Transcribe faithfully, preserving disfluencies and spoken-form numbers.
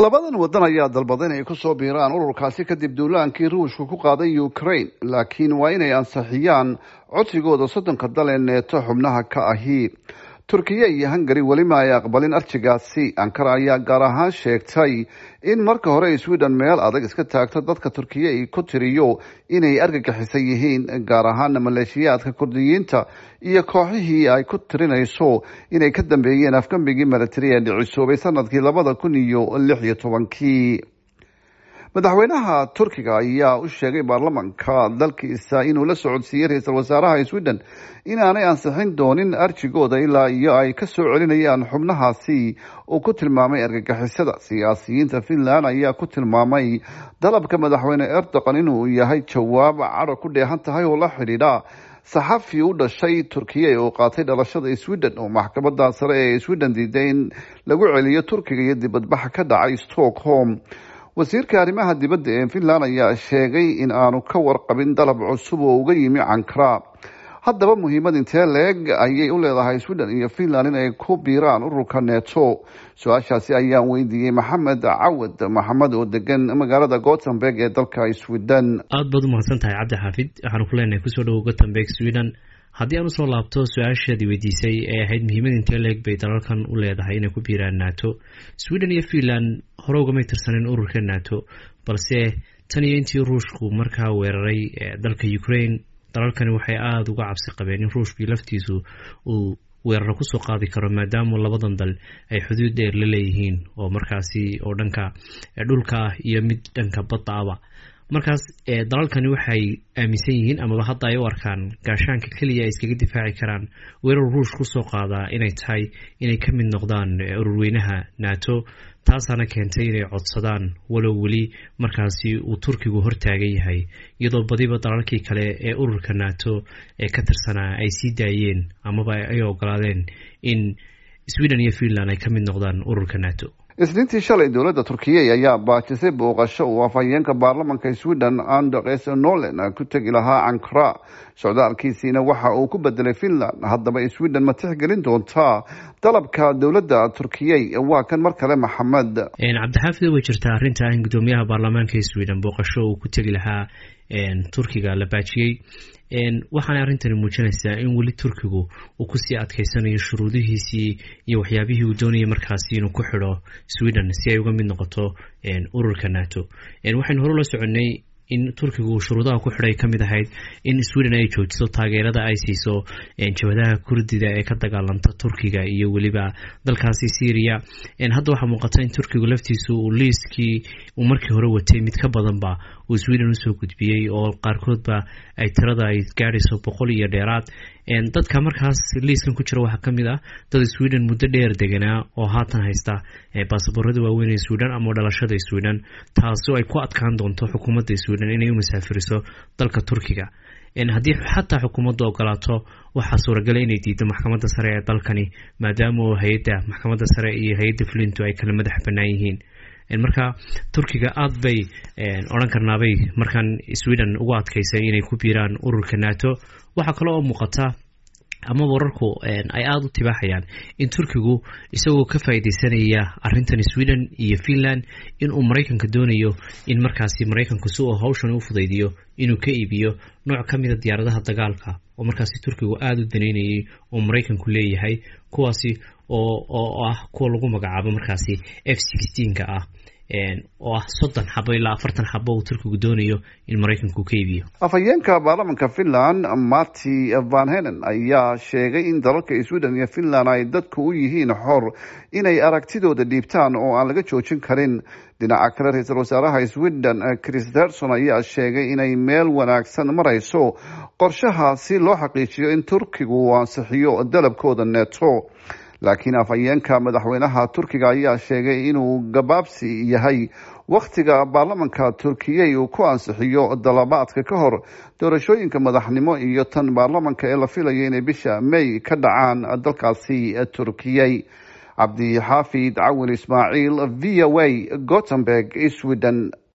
labadan wadan ayaa dalbaday inay ku soo biiraan ururkaasi kadib duulaankii ruushku ku qaaday Ukraine, laakiin waa inay ansixiyaan codsigooda soddonka dal ee neeto xubnaha ka ahi. Turkiya iyo Hungary weli ma ay aqbalin arjigaasi. Ankara ayaa gaar ahaan sheegtay in marka hore Sweden meel adag iska taagto dadka Turkiya ay ku tiriyo inay argagixisan yihiin, gaar ahaan maleeshiyaadka Kurdiyiinta iyo kooxihii ay ku tirinayso inay ka dambeeyeen afgambigii military ee dhicisoobay sanadkii labada kun iyo lix iyo tobankii. madaxweynaha Turkiga ayaa u sheegay baarlamaanka dalkiisa inuu la socodsiiyay ra'iisul wasaaraha Sweden inaanay ansixin doonin arjigooda ilaa iyo ay ka soo celinayaan xubnahaasi oo ku tilmaamay argagixisada. Siyaasiyiinta Finland ayaa ku tilmaamay dalabka madaxweyne Erdogan inuu yahay jawaab cadho ku dheehan tahay oo la xidhiidha saxafi u dhashay Turkiya oo qaatay dhalashada Sweden oo maxkamadda sare ee Sweden diiday in lagu celiyo Turkiga iyo dibadbax ka dhacay Stockholm. wasiirka arrimaha dibadda ee Finland ayaa sheegay in aanu ka warqabin dalab cusub oo uga yimi Ankara. Haddaba muhiimad intee leeg ayay u leedahay Sweden iyo Finland in ay ku biiraan ururka NATO? Su-aashaasi ayaan weydiiyey Maxamed Cawad Maxamed oo degan magaalada Gothenburg ee dalka Sweden. aad baad u mahadsan tahay Cabdi Xaafid. waxaan ku leenahay kusoo dhawow Gothenburg, Sweden. haddii aan usoo laabto su-aashaadii weydiisay ee ahayd muhiimad intee leeg bay dalalkan u leedahay inay ku biiraan NATO. Sweden iyo Finland hore ugamay tirsanin ururka NATO, balse tan iyo intii ruushku markaa weeraray dalka Ukraine, dalalkani waxay aada uga cabsi qabeen in ruushkii laftiisu uu weeraro kusoo qaadi karo, maadaama labadan dal ay xuduud dheer la leeyihiin oo markaasi oo dhanka dhulka ah iyo mid dhanka badda aba. markaas dalalkani waxay aaminsan yihiin amaba hadda ay u arkaan gaashaanka keliya ay iskaga difaaci karaan weerar ruush kusoo qaadaa inay tahay inay ka mid noqdaan ururweynaha NATO. taasaana keentay inay codsadaan, walow weli markaasi uu Turkigu hortaagan yahay, iyadoo badiba dalalkii kale ee ururka NATO ee ka tirsanaa ay sii daayeen amaba ay ogolaadeen in Sweden iyo Finland ay ka mid noqdaan ururka NATO. isniintii shalay dowladda Turkiya ayaa baajisay booqasho uu afhayeenka baarlamaanka Sweden Anders Nolen ku tagi lahaa Ankara. socdaalkiisiina waxa uu ku bedelay Finland. haddaba Sweden ma tixgelin doontaa dalabka dowladda Turkiya? waa kan mar kale Maxamed. Cabdixaafid, way jirtaa arrinta in gudoomiyaha baarlamaanka Sweden booqasho uu ku tagi lahaa Turkiga la baajiyay. waxaana arrintani muujinaysaa in weli Turkigu uu kusii adkaysanayo shuruudihiisii iyo waxyaabihii uu doonayay markaasi inuu ku xidho Sweden si ay uga mid noqoto ururka NATO. waxaynu hore la soconay in Turkigu shuruudaha ku xidhay ka mid ahayd in Sweden ay joojiso taageerada ay siiso jabhadaha Kurdida ee ka dagaalanta Turkiga iyo weliba dalkaasi Syria. hadda waxaa muuqata in Turkigu laftiisu uu liiskii uu markii hore watay mid ka badanba uu Sweden usoo gudbiyey, oo qaarkoodba ay tirada ay gaadhayso boqol iyo dheeraad. dadka markaas liiskan ku jira waxaa ka mid ah dad Sweden muddo dheer deganaa oo haatan haysta baasaboorada waaweyn ee Sweden ama dhalashada Sweden, taasoo ay ku adkaan doonto xukuumadda Sweden inay u musaafiriso dalka Turkiga. haddii xataa xukuumaddu ogolaato, waxaa suuragal inay diido maxkamadda sare ee dalkani, maadaama hay-adda maxkamadda sare iyo hay-adda fulintu ay kala madax bannaan yihiin. marka Turkiga aad bay odhan karnaabay markan Sweden ugu adkaysay inay ku biiraan ururka NATO. waxaa kale oo muuqata ama wararku ay aada u tibaaxayaan in Turkigu isagoo ka faa'iideysanaya arrintan Sweden iyo Finland in uu Mareykanka doonayo in markaasi Mareykanku si uu hawshan u fudaydiyo inuu ka iibiyo nooc ka mid ah diyaaradaha dagaalka oo markaasi Turkigu aada u daneynayay oo Mareykanku leeyahay, kuwaasi oo oo ah kuwa lagu magacaabo markaasi F sixteen ka ah oo ah soddon xabo ilaa afartan xabo uu Turkigu doonayo in Mareykanku ka iibiyo. afhayeenka baarlamaanka Finland Matti Vanhanen ayaa sheegay in dalalka Sweden iyo Finland ay dadku u yihiin xor inay aragtidooda dhiibtaan oo aan laga joojin karin. dhinaca kale, ra'iisul wasaaraha Sweden Kristersson ayaa sheegay inay meel wanaagsan marayso qorshaha si loo xaqiijiyo in Turkigu uu ansixiyo dalabkooda NATO. laakiin afhayeenka madaxweynaha Turkiga ayaa sheegay inuu gabaabsi yahay wakhtiga baarlamaanka Turkiya uu ku ansixiyo dalabaadka ka hor doorashooyinka madaxnimo iyo tan baarlamaanka ee la filayo inay bisha May ka dhacaan dalkaasi Turkiya. Cabdi Xaafid Cawil Ismaaciil, V O A, Gothenburg, Sweden.